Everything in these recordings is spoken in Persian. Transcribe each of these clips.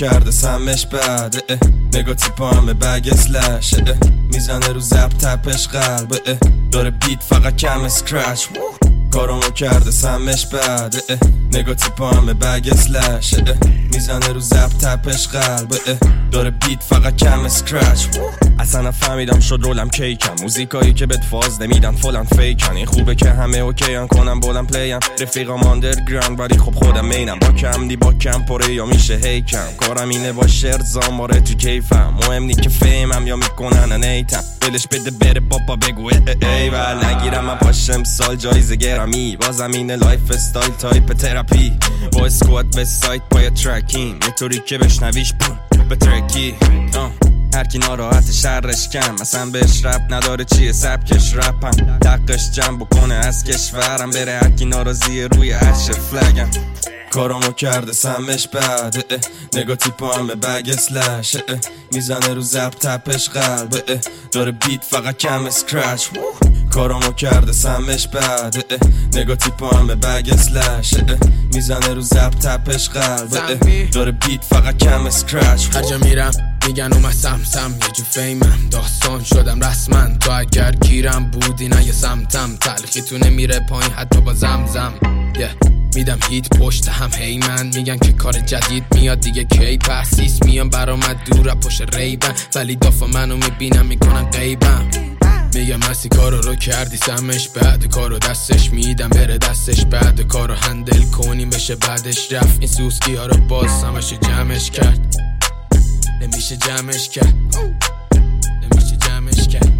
کرده سمش بعد نگاه تیپا همه بگ اسلش میزنه رو زب تپش قلب داره بیت فقط کم اسکرچ کارامو کرده سمش بعد نگاه تیپا همه بگ اسلش میزنه رو زب تپش قلب داره بیت فقط کم اسکرچ اصلا نفهمیدم شد رولم کیکم موزیکایی که بهت فاز نمیدن فلان فیکن این خوبه که همه اوکیان کنم بولم پلیم رفیقام آندرگراند ولی خب خودم مینم با کم دی با کم پره یا میشه هیکم کارم اینه با شرط زاماره تو کیفم مهم نی که فیمم یا میکنن نیتم دلش بده بره بابا بگو ای ول نگیرم من پاشم سال جایزه گرامی بازم اینه لایف استایل تایپ تراپی با اسکوات به سایت با ترکیم یه طوری که بشنویش به ترکی هر کی ناراحت شرش کم اصلا بهش رب نداره چیه سبکش رپم دقش جمع بکنه از کشورم بره هر کی ناراضیه روی عرش فلگم کارامو کرده سمش بعد نگاه تیپا همه بگ اسلش میزنه رو زب تپش قلب داره بیت فقط کم اسکرچ کارامو کرده سمش بعد نگاه تیپا همه بگ اسلش میزنه رو زب تپش قلب داره بیت فقط کم اسکرچ هر جا میرم میگن اومد سم یه جو فیمم داستان شدم رسما تو اگر گیرم بودی نه یه سمتم تلخی تو نمیره پایین حتی با زمزم میدم هیت پشت هم هی من میگن که کار جدید میاد دیگه کی پسیس میان برامد دور پشت ریبن ولی دافا منو میبینم میکنن غیبم میگم مستی کارو رو کردی سمش بعد کارو دستش میدم بره دستش بعد کارو هندل کنیم بشه بعدش رفت این سوسکی ها رو باز همشو جمعش کرد نمیشه جمعش کرد نمیشه جمعش کرد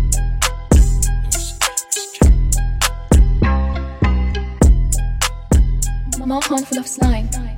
Mom handful of slime